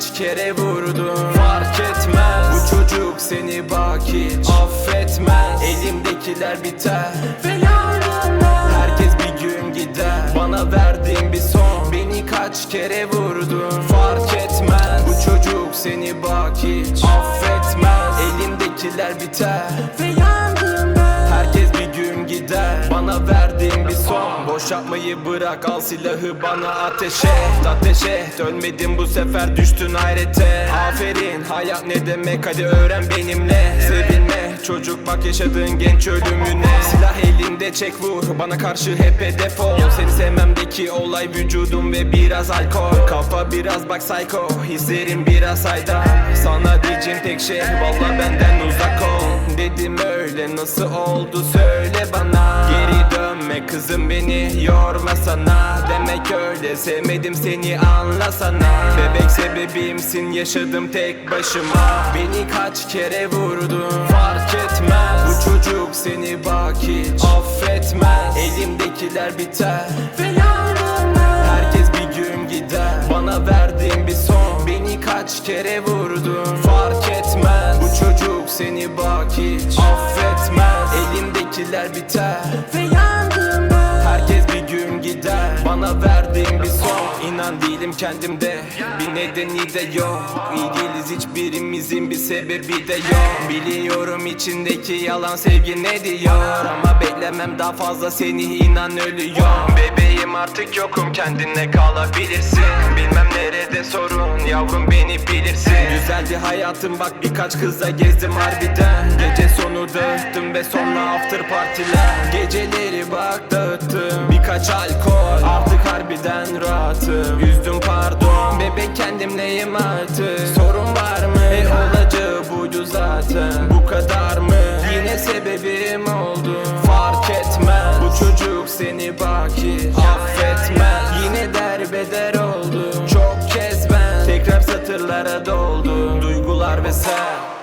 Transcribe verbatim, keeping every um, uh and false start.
kaç kere vurdun, fark etmez. Bu çocuk seni bak hiç affetmez. Elimdekiler biter ve yangınlar, herkes bir gün gider. Bana verdiğin bir son, beni kaç kere vurdun, fark etmez. Bu çocuk seni bak hiç affetmez. Elimdekiler biter ve yangınlar, herkes bir gün gider. Bana verdiğin bir son, boş yapmayı bırak, al silahı bana ateş et. Ateş et, ölmedim bu sefer, düştün hayrete. Aferin, hayat ne demek, hadi öğren benimle. Sevilme çocuk, bak yaşadığın genç ölümüne. Silah elinde çek vur, bana karşı hep hedef ol. Seni sevmemdeki olay vücudum ve biraz alkol. Kafa biraz bak psycho, hislerim biraz hayda. Sana diyeceğim tek şey, valla benden uzak ol. Dedim öyle, nasıl oldu söyle bana. Geri dönme kızım, beni yorma sana. Demek öyle, sevmedim seni anlasana. Bebek sebebimsin, yaşadım tek başıma. Beni kaç kere vurdun, fark etmez. Bu çocuk seni bak hiç affetmez. Elimdekiler biter ve yangınlar, herkes bir gün gider. Bana verdiğin bir son, beni kaç kere vurdun, fark etmez. Bu çocuk seni bak hiç affetmez. Elimdekiler biter ve yangınlar, herkes bir gün gider. Bana verdiğin bir son, inan değilim kendimde, bir nedeni de yok. İyi değiliz hiçbirimizin, bir sebebi de yok. Biliyorum içindeki yalan sevgi ne diyor, ama beklemem daha fazla seni, inan ölüyorum. Bebeğim artık yokum, kendine kalabilirsin. Bilmem nerede sorun, yavrum beni bilirsin. Güzeldi hayatım bak, birkaç kızla gezdim harbiden. Gece sonu dağıttım ve sonra after partiler. Geceleri bak dağıttım, birkaç alkol, artık harbiden rahatım. Üzdüm pardon, bebek kendimleyim artık. Sorun var mı? E olacağı buydu zaten, bu kadar mı? Yine sebebim oldu, fark etmez. Bu çocuk seni bak hiç affetmez. Yine derbeder oldu, çok kez ben tekrar satırlara doldu. Duygular ve sen